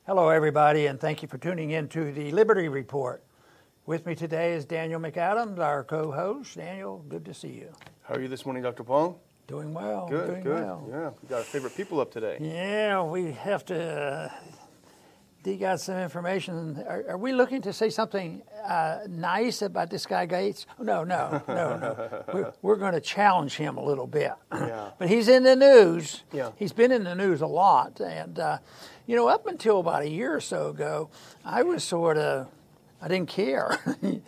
Hello, everybody, and thank you for tuning in to the Liberty Report. With me today is Daniel McAdams, our co-host. Daniel, good to see you. How are you this morning, Dr. Paul? Doing well. Good, doing good. well. Yeah, we got our favorite people up today. Yeah, we have to dig out some information. Are we looking to say something nice about this guy Gates? No. We're going to challenge him a little bit. Yeah. But he's in the news. Yeah. He's been in the news a lot. And, up until about a year or so ago, I was I didn't care.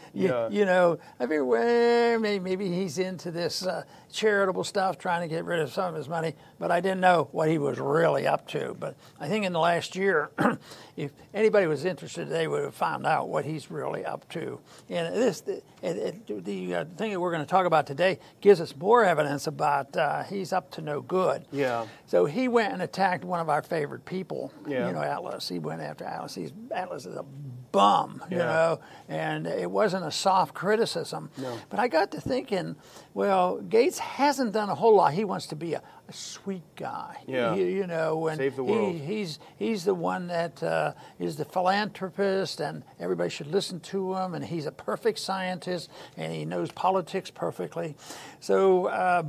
I figured, well, maybe he's into this charitable stuff, trying to get rid of some of his money, but I didn't know what he was really up to. But I think in the last year, if anybody was interested, they would have found out what he's really up to. And the thing that we're going to talk about today gives us more evidence about he's up to no good. Yeah. So he went and attacked one of our favorite people, Yeah. Atlas. He went after Atlas. Atlas is a bum, Yeah. and it wasn't a soft criticism. No. But I got to thinking, well, Gates hasn't done a whole lot. He wants to be a sweet guy, Yeah. And Save the world. He's the one that is the philanthropist, and everybody should listen to him, and he's a perfect scientist, and he knows politics perfectly. So,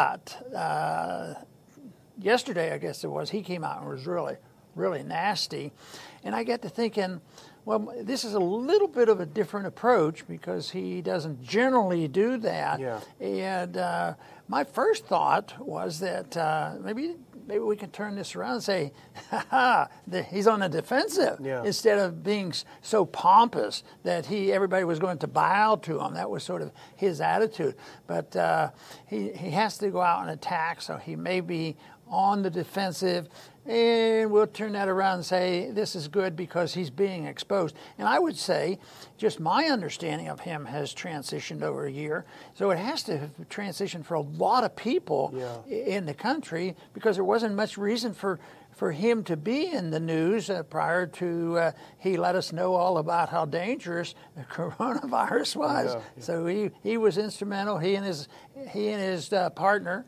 but yesterday, I guess it was, he came out and was really, really nasty. And I got to thinking, well, this is a little bit of a different approach because he doesn't generally do that. Yeah. And my first thought was that maybe we can turn this around and say, he's on the defensive, Yeah. instead of being so pompous that everybody was going to bow to him. That was sort of his attitude. But he has to go out and attack, so he may be on the defensive, and we'll turn that around and say this is good because he's being exposed. And I would say just my understanding of him has transitioned over a year, so it has to have transitioned for a lot of people in the country, because there wasn't much reason for him to be in the news prior to he let us know all about how dangerous the coronavirus was. Yeah. So he was instrumental. He and his partner,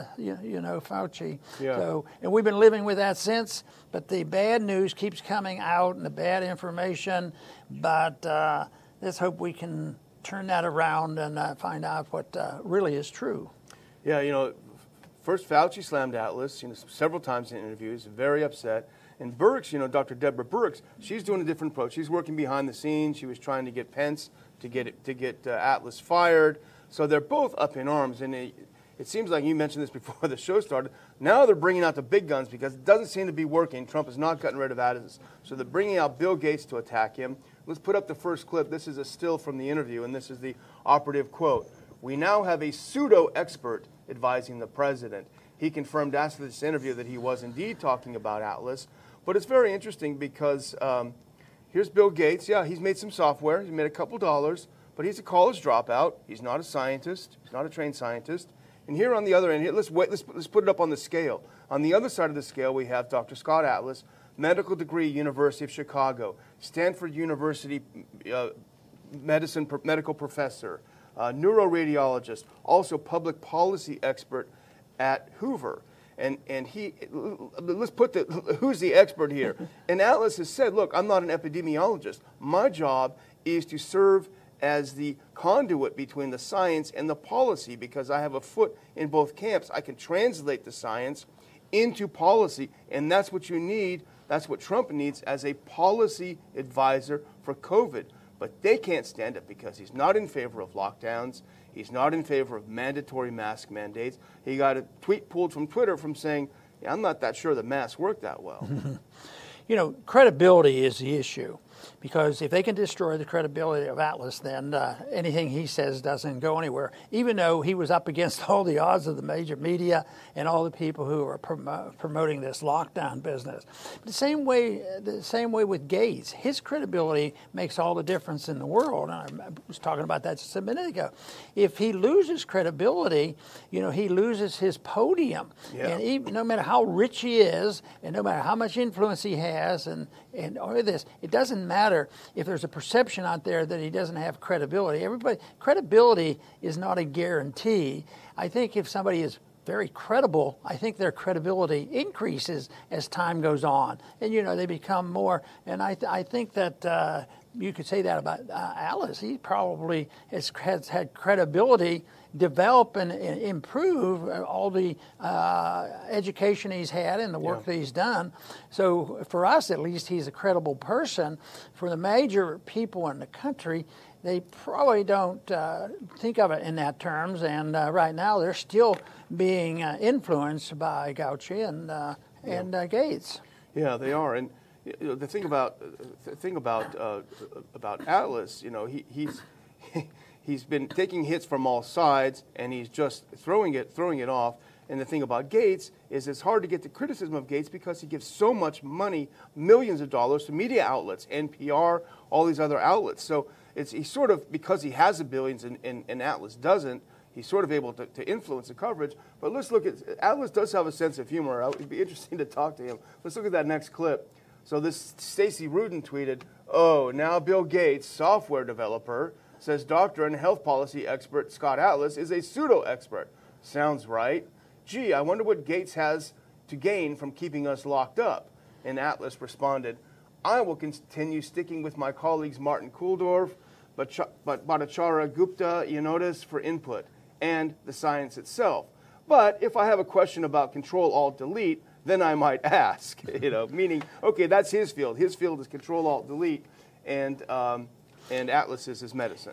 Fauci. Yeah. So, and we've been living with that since. But the bad news keeps coming out, and the bad information. But let's hope we can turn that around and find out what really is true. Yeah, first Fauci slammed Atlas, several times in interviews, very upset. And Birx, Dr. Deborah Birx, she's doing a different approach. She's working behind the scenes. She was trying to get Pence to get Atlas fired. So they're both up in arms. And it seems like you mentioned this before the show started. Now they're bringing out the big guns because it doesn't seem to be working. Trump has not gotten rid of Atlas. So they're bringing out Bill Gates to attack him. Let's put up the first clip. This is a still from the interview, and this is the operative quote. "We now have a pseudo-expert advising the president." He confirmed after this interview that he was indeed talking about Atlas. But it's very interesting because here's Bill Gates. Yeah, he's made some software. He's made a couple dollars, but he's a college dropout. He's not a scientist. He's not a trained scientist. And here on the other end, let's put it up on the scale. On the other side of the scale, we have Dr. Scott Atlas, medical degree, University of Chicago, Stanford University medical professor, neuroradiologist, also public policy expert at Hoover. And let's put who's the expert here? And Atlas has said, look, I'm not an epidemiologist. My job is to serve as the conduit between the science and the policy, because I have a foot in both camps. I can translate the science into policy, and that's what you need. That's what Trump needs as a policy advisor for COVID. But they can't stand it because he's not in favor of lockdowns. He's not in favor of mandatory mask mandates. He got a tweet pulled from Twitter from saying, yeah, I'm not that sure the masks work that well. Credibility is the issue. Because if they can destroy the credibility of Atlas, then anything he says doesn't go anywhere, even though he was up against all the odds of the major media and all the people who are promoting this lockdown business. The same way with Gates. His credibility makes all the difference in the world. And I was talking about that just a minute ago. If he loses credibility, he loses his podium. Yeah. And even, no matter how rich he is, and no matter how much influence he has, and all of this, it doesn't matter if there's a perception out there that he doesn't have credibility. Credibility is not a guarantee. I think if somebody is very credible. I think their credibility increases as time goes on, and they become more. And I think that you could say that about Atlas. He probably has had credibility develop and improve all the education he's had and the work that he's done. So for us, at least, he's a credible person. For the major people in the country, they probably don't think of it in that terms. And right now, they're still being influenced by Gauci and Gates. Yeah, they are. And the thing about Atlas, he's been taking hits from all sides, and he's just throwing it off. And the thing about Gates is it's hard to get the criticism of Gates because he gives so much money, millions of dollars, to media outlets, NPR, all these other outlets. So he's sort of, because he has the billions and Atlas doesn't, he's sort of able to influence the coverage. But let's look at, Atlas does have a sense of humor. It would be interesting to talk to him. Let's look at that next clip. So this Stacy Rudin tweeted, "Oh, now Bill Gates, software developer, says doctor and health policy expert Scott Atlas is a pseudo-expert. Sounds right. Gee, I wonder what Gates has to gain from keeping us locked up." And Atlas responded, "I will continue sticking with my colleagues Martin Kulldorff, Bhattacharya Gupta, Ioannidis for input, and the science itself. But if I have a question about Control-Alt-Delete, then I might ask." Meaning, okay, that's his field. His field is Control-Alt-Delete, and Atlas is his medicine.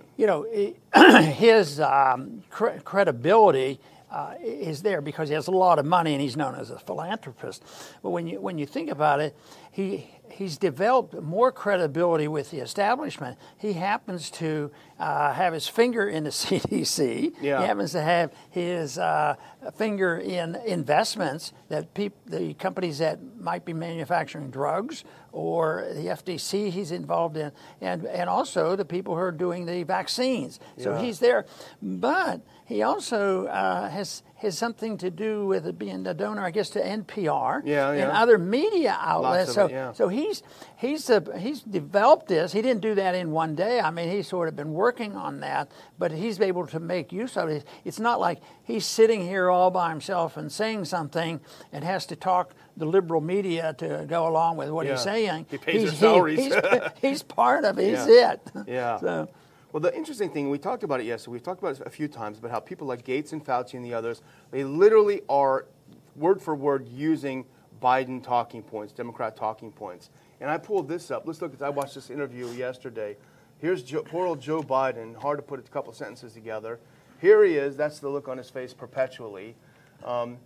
His credibility is there because he has a lot of money and he's known as a philanthropist. But when you think about it, he's developed more credibility with the establishment. He happens to have his finger in the CDC. Yeah. He happens to have his finger in investments that the companies that might be manufacturing drugs, or the FTC he's involved in, and also the people who are doing the vaccines. So he's there. But he also has something to do with it being the donor, I guess, to NPR and other media outlets. So he's developed this. He didn't do that in one day. I mean, he's sort of been working on that, but he's able to make use of it. It's not like he's sitting here all by himself and saying something and has to talk the liberal media to go along with what he's saying. He pays their salaries. He's part of it. He's it. Yeah. So. Well, the interesting thing, we talked about it yesterday, we've talked about it a few times, about how people like Gates and Fauci and the others, they literally are word for word using Biden talking points, Democrat talking points. And I pulled this up. Let's look at, I watched this interview yesterday. Here's poor old Joe Biden, hard to put a couple sentences together. Here he is, that's the look on his face perpetually. Joe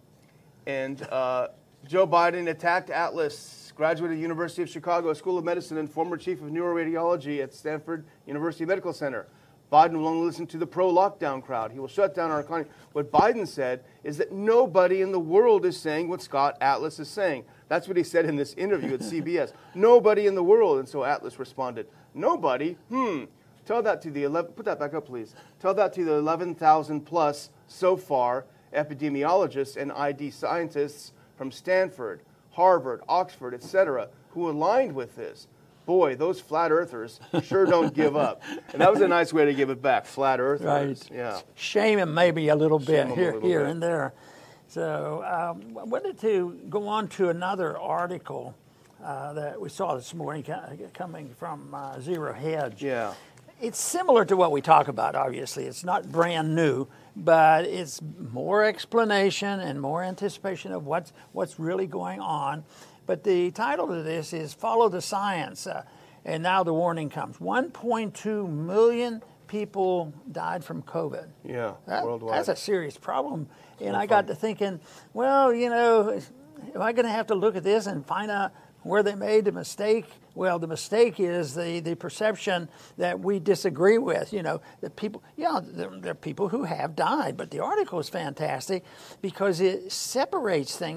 Biden attacked Atlas, graduate of the University of Chicago School of Medicine and former chief of neuroradiology at Stanford University Medical Center. Biden will only listen to the pro-lockdown crowd. He will shut down our economy. What Biden said is that nobody in the world is saying what Scott Atlas is saying. That's what he said in this interview at CBS. Nobody in the world. And so Atlas responded, "Nobody? Tell that to the 11, put that back up, please. Tell that to the 11,000 plus so far epidemiologists and ID scientists from Stanford, Harvard, Oxford, etc., who aligned with this. Boy, those flat earthers sure don't give up." And that was a nice way to give it back, flat earthers. Right. Yeah. Shame him maybe a little bit here bit. and there. So I wanted to go on to another article that we saw this morning coming from Zero Hedge. Yeah. It's similar to what we talk about, obviously. It's not brand new, but it's more explanation and more anticipation of what's really going on. But the title of this is Follow the Science. And now the warning comes. 1.2 million people died from COVID. Yeah, worldwide. That's a serious problem. And I got to thinking, well, am I going to have to look at this and find out where they made the mistake? Well, the mistake is the perception that we disagree with. The people, there are people who have died, but the article is fantastic because it separates things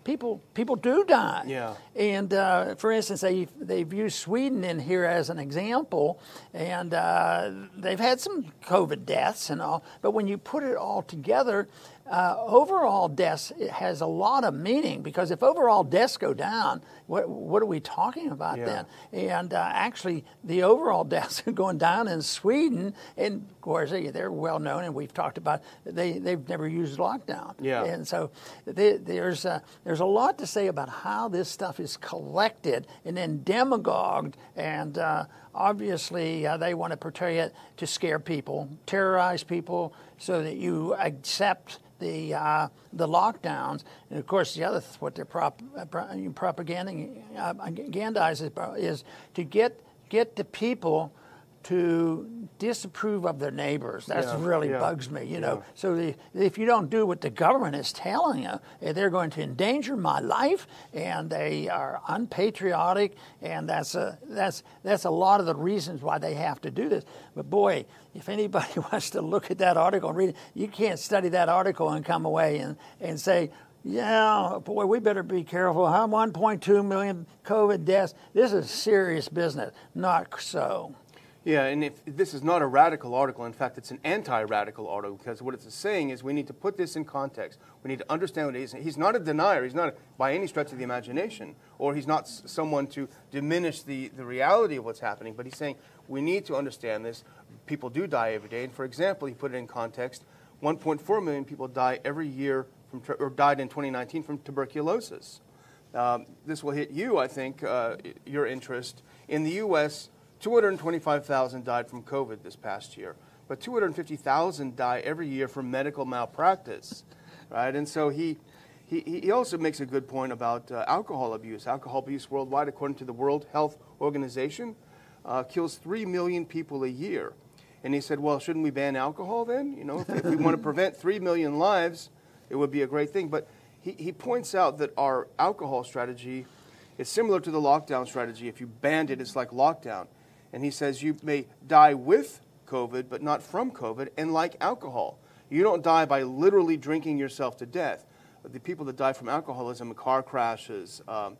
people do die. Yeah. And for instance, they've used Sweden in here as an example, and they've had some COVID deaths and all. But when you put it all together, overall deaths has a lot of meaning, because if overall deaths go down, what are we talking about then? And actually, the overall deaths are going down in Sweden, and of course they're well known, and we've talked about they've never used lockdown. Yeah. And so there's a lot to say about how this stuff is collected and then demagogued, and obviously they want to portray it to scare people, terrorize people, so that you accept the lockdowns. And of course, the other what they're propagandizing is to get the people to disapprove of their neighbors. That really bugs me, you know. So if you don't do what the government is telling you, they're going to endanger my life, and they are unpatriotic, and that's a lot of the reasons why they have to do this. But boy, if anybody wants to look at that article and read it, you can't study that article and come away and say, yeah, boy, we better be careful. 1.2 million COVID deaths. This is serious business. Not so. Yeah, and if this is not a radical article, in fact, it's an anti-radical article, because what it's saying is we need to put this in context. We need to understand what it is. He's not a denier. He's not by any stretch of the imagination, or he's not someone to diminish the reality of what's happening, but he's saying we need to understand this. People do die every day. And for example, he put it in context, 1.4 million people die every year or died in 2019 from tuberculosis. This will hit you, I think, your interest. In the U.S., 225,000 died from COVID this past year, but 250,000 die every year from medical malpractice, right? And so he also makes a good point about alcohol abuse. Alcohol abuse worldwide, according to the World Health Organization, kills 3 million people a year. And he said, well, shouldn't we ban alcohol then? You know, if we want to prevent 3 million lives, it would be a great thing. But he points out that our alcohol strategy is similar to the lockdown strategy. If you banned it, it's like lockdown. And he says you may die with COVID, but not from COVID, and like alcohol. You don't die by literally drinking yourself to death. The people that die from alcoholism, car crashes,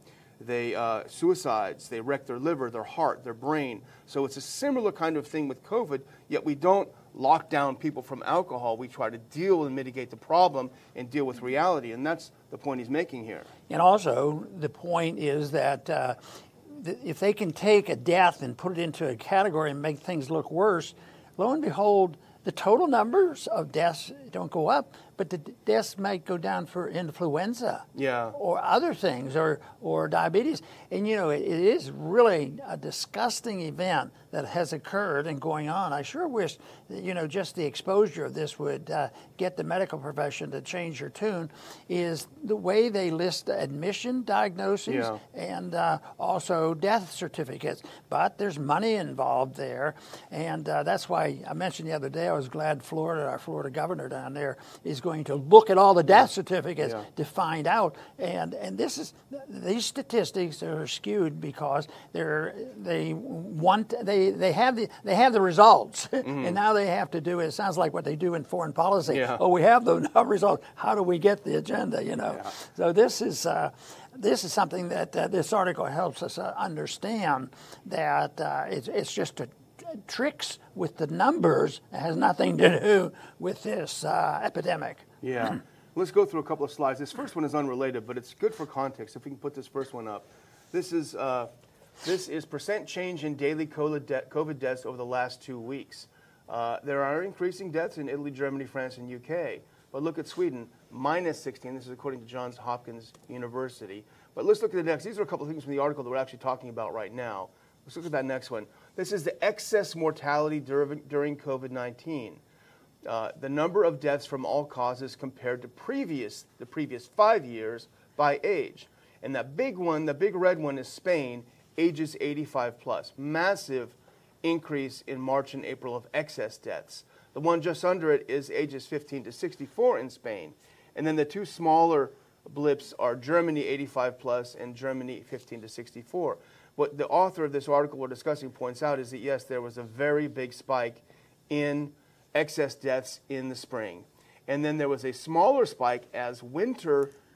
suicides, they wreck their liver, their heart, their brain. So it's a similar kind of thing with COVID, yet we don't lock down people from alcohol. We try to deal and mitigate the problem and deal with reality, and that's the point he's making here. And also, the point is that if they can take a death and put it into a category and make things look worse, lo and behold, the total numbers of deaths don't go up, but the deaths might go down for influenza or other things or diabetes. And, you know, it is really a disgusting event that has occurred and going on. I sure wish, you know, just the exposure of this would get the medical profession to change their tune, is the way they list admission diagnoses and also death certificates. But there's money involved there, and that's why I mentioned the other day I was glad Florida, our Florida governor down there, is going to look at all the death certificates to find out. And these statistics are skewed because they have the results, and now they have to do it. It sounds like what they do in foreign policy. Oh, we have the results. How do we get the agenda? You know. So this is something that this article helps us understand, that it's just tricks with the numbers. It has nothing to do with this epidemic. Yeah. Let's go through a couple of slides. This first one is unrelated, but it's good for context. If we can put this first one up. This is percent change in daily COVID deaths over the last 2 weeks. There are increasing deaths in Italy, Germany, France, and UK. But look at Sweden, minus 16. This is according to Johns Hopkins University. But let's look at the next. These are a couple of things from the article that we're actually talking about right now. Let's look at that next one. This is the excess mortality during COVID-19. The number of deaths from all causes compared to the previous 5 years by age. And that big one, the big red one, is Spain, ages 85 plus. Massive increase in March and April of excess deaths. The one just under it is ages 15 to 64 in Spain. And then the two smaller blips are Germany 85 plus and Germany 15 to 64. What the author of this article we're discussing points out is that, yes, there was a very big spike in excess deaths in the spring. And then there was a smaller spike as winter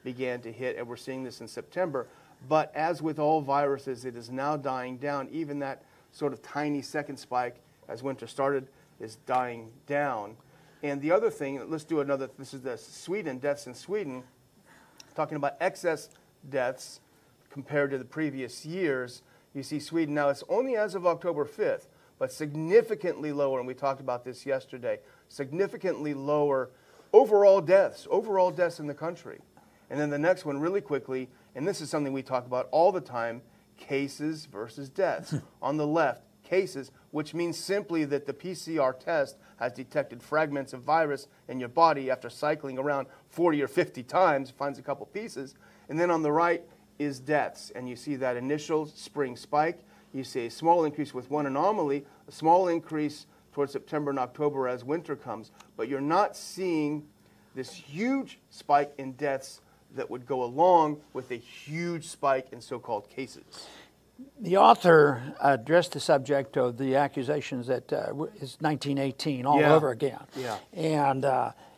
began to hit, and we're seeing this in September. But as with all viruses, it is now dying down. Even that sort of tiny second spike as winter started is dying down. And the other thing, let's do another, this is the Sweden, deaths in Sweden, talking about excess deaths compared to the previous years. You see Sweden now, it's only as of October 5th, but significantly lower, and we talked about this yesterday, significantly lower overall deaths in the country. And then the next one really quickly, and this is something we talk about all the time, cases versus deaths. On the left, cases, which means simply that the PCR test has detected fragments of virus in your body after cycling around 40 or 50 times, finds a couple pieces. And then on the right is deaths. And you see that initial spring spike. You see a small increase with one anomaly, a small increase towards September and October as winter comes. But you're not seeing this huge spike in deaths that would go along with a huge spike in so-called cases. The author addressed the subject of the accusations that is 1918 all over again. Yeah. And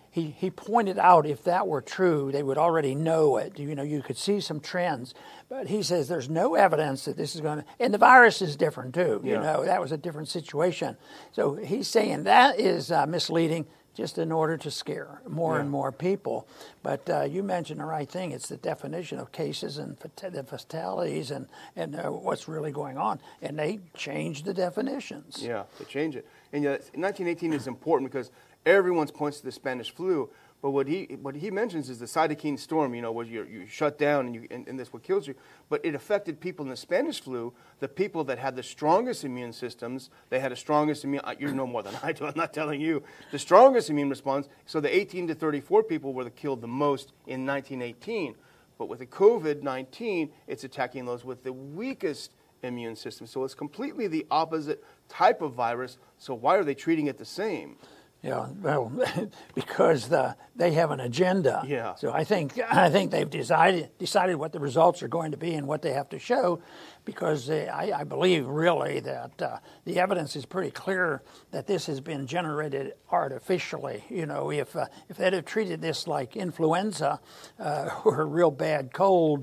he pointed out if that were true, they would already know it. You know, you could see some trends. But he says there's no evidence that this is going to... And the virus is different, too. Yeah. You know, that was a different situation. So he's saying that is misleading just in order to scare more and more people. But you mentioned the right thing. It's the definition of cases and the fatalities and what's really going on. And they changed the definitions. Yeah, they change it. And 1918 is important because everyone points to the Spanish flu. But what he mentions is the cytokine storm, you know, where you shut down and that's what kills you. But it affected people in the Spanish flu, the people that had the strongest immune systems. They had the strongest immune, you know more than I do, I'm not telling you, the strongest immune response. So the 18 to 34 people were killed the most in 1918. But with the COVID-19, it's attacking those with the weakest immune system. So it's completely the opposite type of virus. So why are they treating it the same? Yeah, well, because they have an agenda. Yeah. So I think they've decided what the results are going to be and what they have to show, because I believe really that the evidence is pretty clear that this has been generated artificially. You know, if they'd have treated this like influenza or a real bad cold,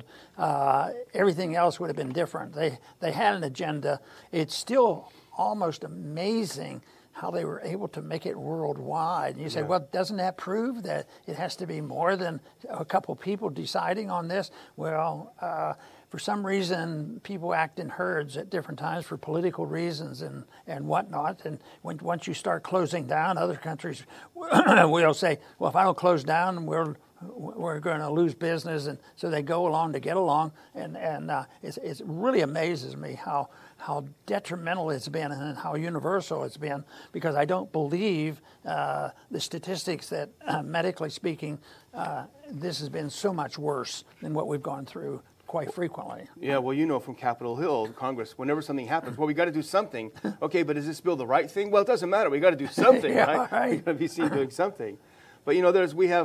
everything else would have been different. They had an agenda. It's still almost amazing how they were able to make it worldwide. And you say, well, doesn't that prove that it has to be more than a couple people deciding on this? Well, for some reason, people act in herds at different times for political reasons and whatnot. And once you start closing down, other countries will say, well, if I don't close down, we're going to lose business. And so they go along to get along. And it really amazes me how detrimental it's been and how universal it's been, because I don't believe the statistics that, medically speaking, this has been so much worse than what we've gone through quite frequently. Yeah, well, you know from Capitol Hill, Congress, whenever something happens, well, we got to do something. Okay, but is this bill the right thing? Well, it doesn't matter. We got to do something, right? We got to be seen doing something. But, you know,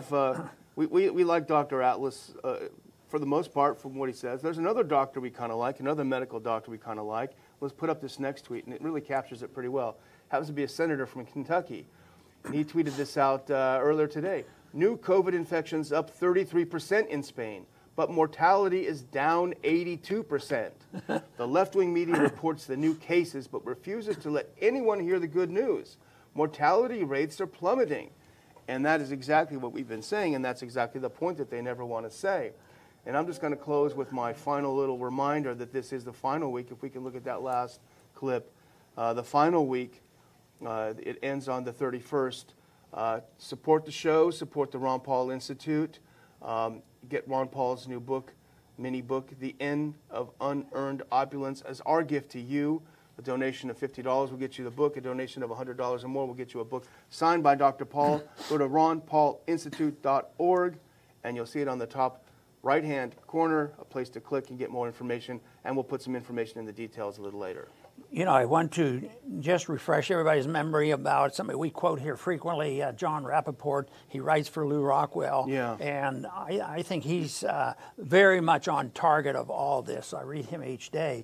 we like Dr. Atlas for the most part from what he says. There's another doctor we kind of like, another medical doctor we kind of like. Let's put up this next tweet, and it really captures it pretty well. Happens to be a senator from Kentucky. And he tweeted this out earlier today. New COVID infections up 33% in Spain, but mortality is down 82%. The left-wing media reports the new cases, but refuses to let anyone hear the good news. Mortality rates are plummeting. And that is exactly what we've been saying, and that's exactly the point that they never want to say. And I'm just going to close with my final little reminder that this is the final week. If we can look at that last clip, the final week, it ends on the 31st. Support the show, support the Ron Paul Institute, get Ron Paul's new book, mini book, The End of Unearned Opulence, as our gift to you. A donation of $50 will get you the book. A donation of $100 or more will get you a book signed by Dr. Paul. Go to ronpaulinstitute.org, and you'll see it on the top right-hand corner, a place to click and get more information, and we'll put some information in the details a little later. You know, I want to just refresh everybody's memory about somebody we quote here frequently, John Rappaport. He writes for Lou Rockwell, and I think he's very much on target of all this. I read him each day.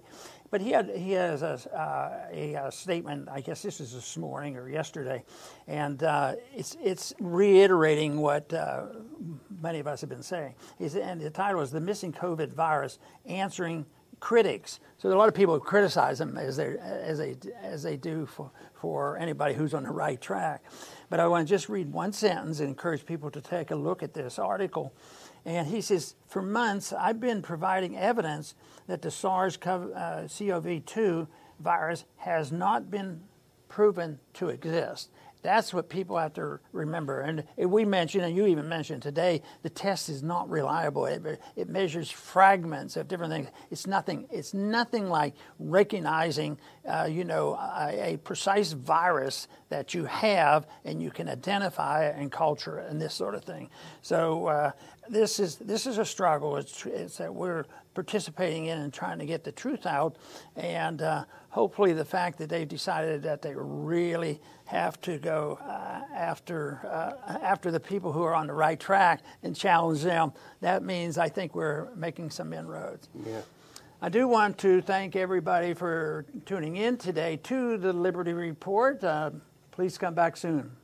But he has a statement. I guess this is this morning or yesterday, and it's reiterating what many of us have been saying. And the title is "The Missing COVID Virus: Answering Critics." So a lot of people criticize him as they do for anybody who's on the right track. But I want to just read one sentence and encourage people to take a look at this article. And he says, for months, I've been providing evidence that the SARS-CoV-2 virus has not been proven to exist. That's what people have to remember. And we mentioned, and you even mentioned today, the test is not reliable. It measures fragments of different things. It's nothing like recognizing, a precise virus that you have and you can identify and culture and this sort of thing. So this is a struggle. It's that we're participating in and trying to get the truth out, and hopefully the fact that they've decided that they really have to go after the people who are on the right track and challenge them. That means I think we're making some inroads. Yeah. I do want to thank everybody for tuning in today to the Liberty Report. Please come back soon.